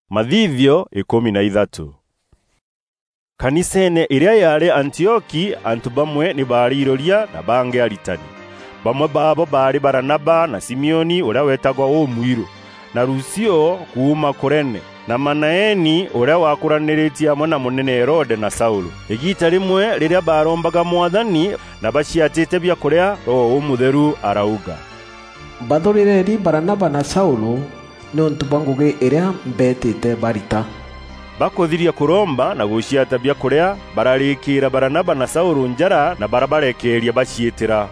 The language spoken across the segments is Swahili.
Mathithio 13. Kanisene iria yari Antioki antu bamwe ni bariroria na bange aritani. Bamwe babo bari Baranaba na Simeoni uria wetagwa Omwiru, na Rusio kuuma Kurene, na Manaeni uria wakuraniritie hamwe na munene Herode na Saulo. Igita rimwe riria barombaga Mwathani na baciatite bya kuria Roho Mutheru arauga. Bathurire Baranaba na Saulo nontu banguge iria mbetite barita. Bakothiria kuromba na guciata bya kuria bararikira Baranaba na Saulo njara na barabarekeria baciitira.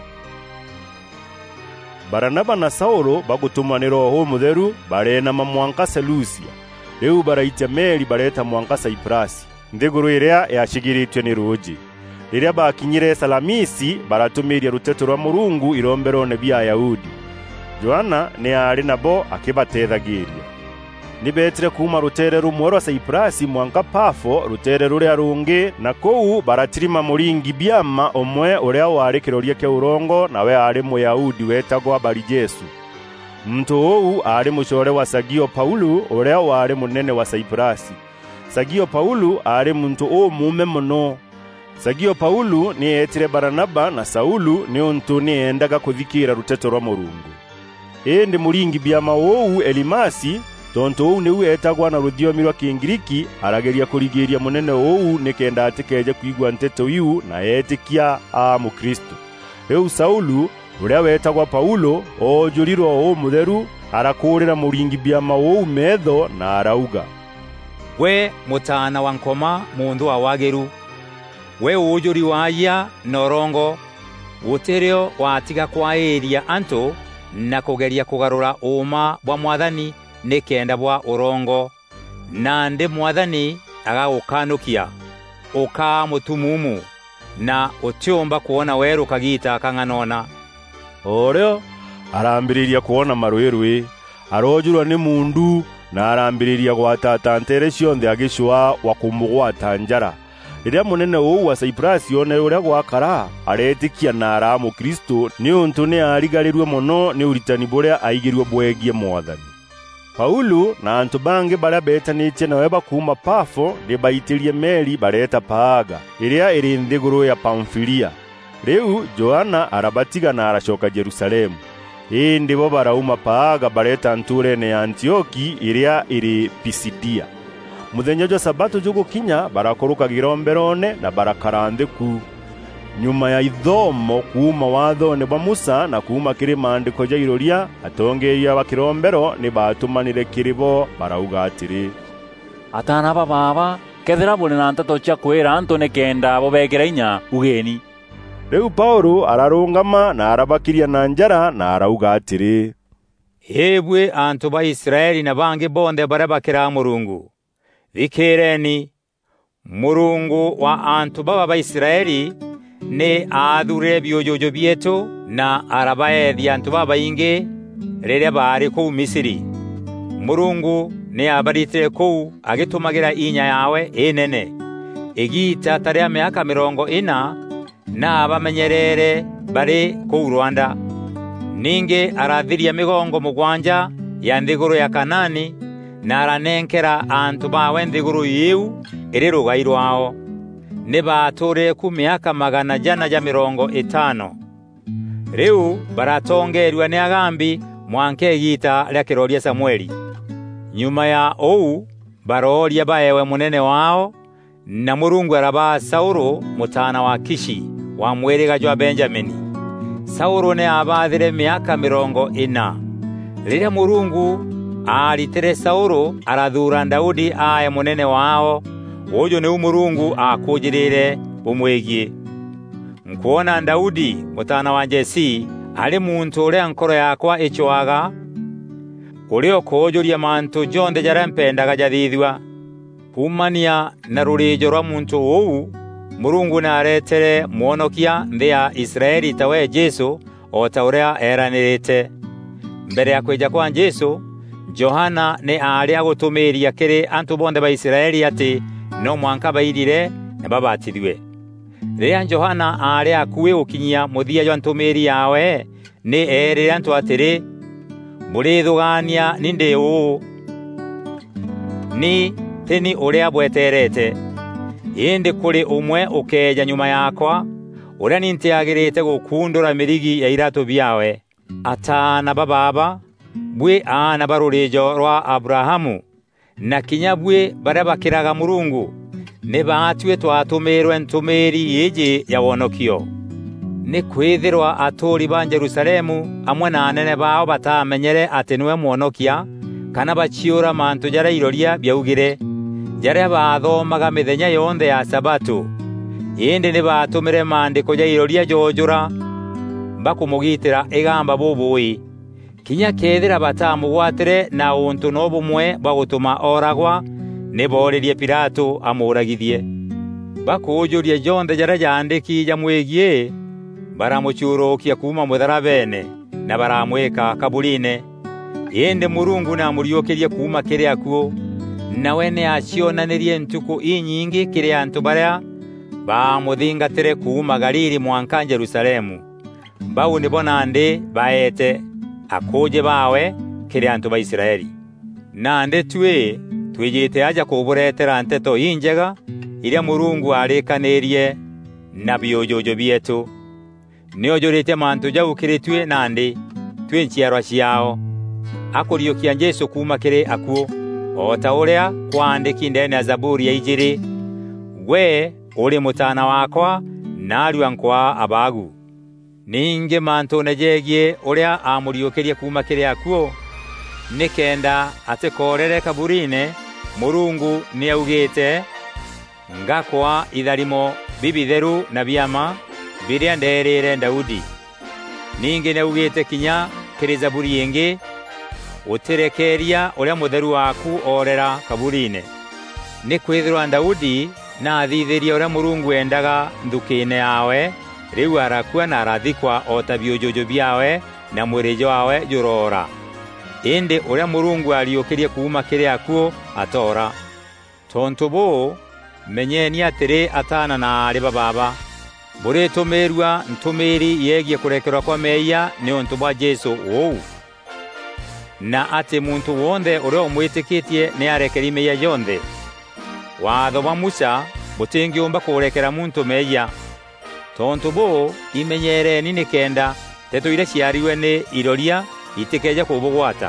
Baranaba na Saulo bagutumanira Roho Mutheru barena mamwanka Selusia. Riu baraitia meri bareta mwanka Cyprus, ndiguru iria yashigiritwe ni ruji. Riria bakinyire Salamisi baratumiria ruteto rwa Murungu iromberone bya Ayahudi. Joana ni ari nabo akibatethagiria. Nibetire kuma rutere rumwe rwa Cyprus mwanka Pafo rutere ruria rungi, na kou baratirima muringi byama omwe uria wari kiroria ke urongo nawe ari Muyahudi wetagwa Barijesu. Mtu ou ari mushore wa Sagio Paulu uria wari munene wa Cyprus. Sagio Paulu ari muntu mume muno. Sagio Paulu ni etire Baranaba na Saulu ni untu ni endaga kuthikira ruteto rwa Murungu. Ende muringi byama ou Elimasi tonto ou niwe etagwa na rudiomi rwa Kingiriki arageria kurigiria munene ou nikenda atikeje kuigwa nteto yu na etikia Mukristo. Riu Saulu uria wetagwa Paulo ojuriro Roho Mutheru arakurira muringi byama ou metho na arauga. We mutana wa nkoma mundu awageru, we ujuri waya norongo utereo watiga kwa eria anto na kugeria kugarura uma bwa Mwathani nikenda bwa urongo, na nde Mwathani agagukanukia uka mutumumu na utiomba kuona weru kagita kanganona. Oreo arambiriria kuona marwerwe, arojurwa ni mundu na arambiriria gwatatantere cionthe agicwa wa kumugwata njara. Riria munene ou wa Cyprus one uria gwakara aretikia na ara Mukristo ni untu ni arigarirwe muno ni uritani buria aigirwe bwegie Mwathani. Paulo na antu bange baria betanitie nawe bakuma Pafo ni baitirie meri bareta Paaga iria iri nthiguru ya Pamfilia. Riu Joana arabatiga na aracoka Jerusalemu. Indi bo barauma Paaga bareta nturene ya Antioki iria iri Pisidia. Muthenya jwa Sabato jugukinya barakoruka giromberone na barakarandeku. Nyuma ya ithomo kuma wathone bwa Musa na kuma kiri maandiko ja iroria atongeria bakirombero ni batumanire kiribo barauga atiri. Atana baba kethira bone na ntato cia kwira antu nekenda bo begera inya ugeni. Riu Paulo ararungama na arabakiria na njara na arauga atiri. Hebwe antu ba Israeli na bange bonde barabakira Murungu. Thikireni, Murungu wa antu baba ba Israeli ne adhure byojojo bieto na arabaethi antu baba inge riria bari kou Misiri. Murungu ne abaritire kou agitumagira inya yawe enene igita taria miaka 40 na abamenyerere bari kou Rwanda. Ninge arathiria migongo mugwanja ya nthiguru ya Kanani na aranenkera antu bawe nthiguru yiu iri rugairwao. Ne bature ku miaka 150. Riu baratongerwa ni agambi mwanke gita ria kiroria Samueli. Nyuma ya ou baroria baewe munene wao na Murungu araba Saulo mutana wa Kishi wa mweriga jwa Benjamini. Saulo ne abathire miaka 40. Riria Murungu aritere Saulo arathura Daudi aye munene wao, ujo ni Murungu akujirire umwegie. Nkuona Daudi mutana wa Jesi ali muntu uria nkoro yakwa ichwaga, urio kujuria mantu jonde jarempendaga jathithwa. Kumania na rurijo rwa muntu ou Murungu na aretere muonokia nthi ya Israeli tawe Jesu o tauria eranirite. Mbere ya kwija kwa Jesu, Johana ne ari agutumiria kiri antu bonde ba Israeli ati no mwanka bairire na babatithwe. Riria Johana ari akuwe ukinyia muthia jwa ntumiri yawe ni erire antu atiri, "Muri thugania ninde u ni teni uria bweterete. Indi kuri umwe ukeja nyuma yakwa, uria nintiagirite gukundura mirigi ya irato biawe. Atana bababa, bwe ana barurejo rwa Abrahamu, na kinya bwe baria bakiraga Murungu, ne batue twatumirwe ntumiri yeje ya wonokio. Ni kwithirwa aturi ba Jerusalemu amwe na anene bao batamenyere ati niwe mwonokia, kana bachiura mantu jara iroria byaugire, jara bathomaga mithenya yonthe ya Sabato. Indi ni batumire mandiko ja iroria jojura bakumugitira igamba bubui. Kinya kethira batamugwatire na untu no bumwe bagutuma oragwa, ne boririe Pilato amuragithie. Bakujuria jonthe jara jandiki jamwegie, baramuchurokia kuma mutharabene na baramweka kaburine. Indi Murungu na muriokeria kuma kiria kuo, nawe ne acionanirie ntuku inyingi kiria antu baria bamuthingatire kuma Galili mwanka Jerusalemu. Bau ni bonande baete akuje bawe kiria antu ba Israeli. Nande tue twijite aja kuburetera nteto injega iria Murungu arekanirie na biojojo bietu. Niojorete mantu jaukiritwe nande twe nchiarwa ciao. Akuriokia Jesu kuma kire akuo, ota uria kwandiki ndene ya Zaburi ya ijiri, we uri mutana wakwa nariwa nkwa abagu. Ninge mantu nejegie uria amuriokeria kuma kire akuo, nikenda atekorere kaburine. Murungu ni augite ngakwa itharimo bibitheru na biama biria nderire Daudi. Ninge neugite kinya kiri Zaburi yengi, utirekeria uria mutheru waku orera kaburine. Ni kwithirwa Daudi na athithiria uria Murungu endaga nthukine yawe, riu arakua na arathikwa ota biojojo biawe na mwirijo wawe jurora. Indi uria Murungu ariokeria kuma kiri akuo atora. Tontu bo menyeni atiri atana na ari bababa, bure tomerua ntumiri yegie kurekerwa kwa meia ni untu bwa Jesu wou. Na ati muntu wonde uria umwitikitie ni arekeri meia yonthe. Watho wa Musa butingiumba kurekera muntu meia. Tontu bo imenyere nini kenda teto ile ciariwe ni iroria itikeja kubugwata.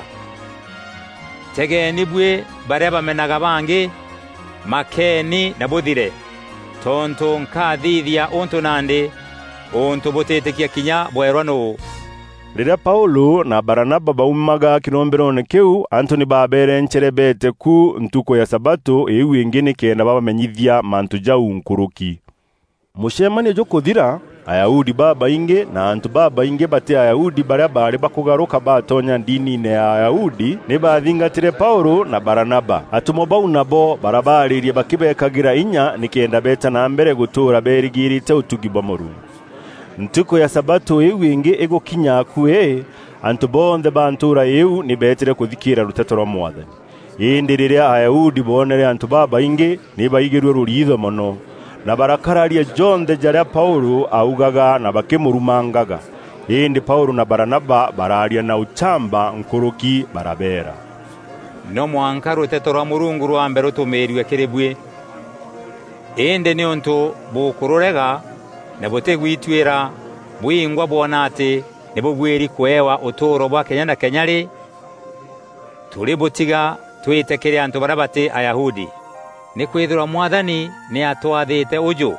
Tegeni bwe baria bamenaga bangi makeni na buthire. Tontu nkathithia untu nande untu butetikia kinya bwerwa no. Riria Paulo na Baranaba baumaga kinomberone kiu, Antoni babere ncherebete ku ntuko ya Sabato iu ingine kenda babamenyithia mantu jau nkuruki. Mushemani jo kuthira Ayahudi baba inge na antu baba inge bate Ayahudi baria bari bakugaruka batonya dini ne Ayahudi ne bathingatire Paulo na Baranaba. Atumo bau nabo barabaririe bakibekagira inya nikenda beta na mbere gutura berigirite utugi bwa Murungu. Ntuko ya Sabato iu inge ego kinya kue, antu bonde bantura iu ni betire kuthikira ruteto rwa Mwathani. Indi riria Ayahudi bonere antu baba inge ni baigirwe ruritho mono, na barakararia jonthe jaria Paulo augaga na bakimurumangaga. Indi Paulo na Baranaba bararia na uchamba nkuruki barabera. No mwanka ruteto rwa Murungu rwa mbere rutumiriwe kiribwe. Indi ni untu bukururega na butegwitwira bwingwa bona ati nebo bweri kwewa utoro bwa Kenya na Kenyari. Turi butiga twitekere antu barabate Ayahudi. Ni kwithirwa Mwathani ni atwathite uju.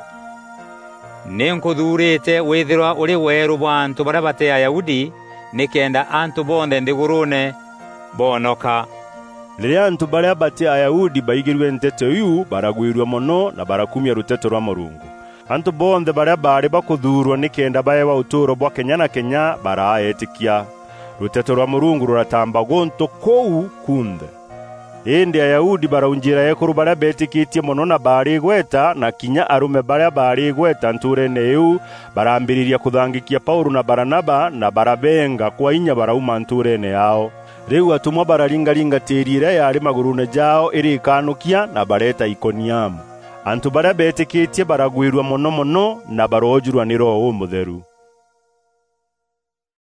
Ni nkuthurite withirwa uri weru bwa antu barabate Ayahudi, nikenda antu bonde ndigurune bonoka. Riria antu baria bate Ayahudi baigirwe nteto iu baragwirwa mono na barakumia ruteto rwa Murungu. Antu bonde baria bari bakuthurwa nikenda baewa uturo bwa Kenya na Kenya baraetikia. Ruteto rwa Murungu ruratamba gonto kou kunde. Indi Ayahudi baraunjira ekuru baria betikitie mono na bari gweta, na kinya arume baria bari gweta nturene iu barambiriria kuthangikia Paulo na Baranaba na barabenga kwa inya barauma nturene yao. Riu atumwa bararingaringa tirire yari magurune jao iri kanukia na bareta Ikoniamu. Antu baria betikitie baragwirwa mono mono na barojurwa ni Roho Mutheru.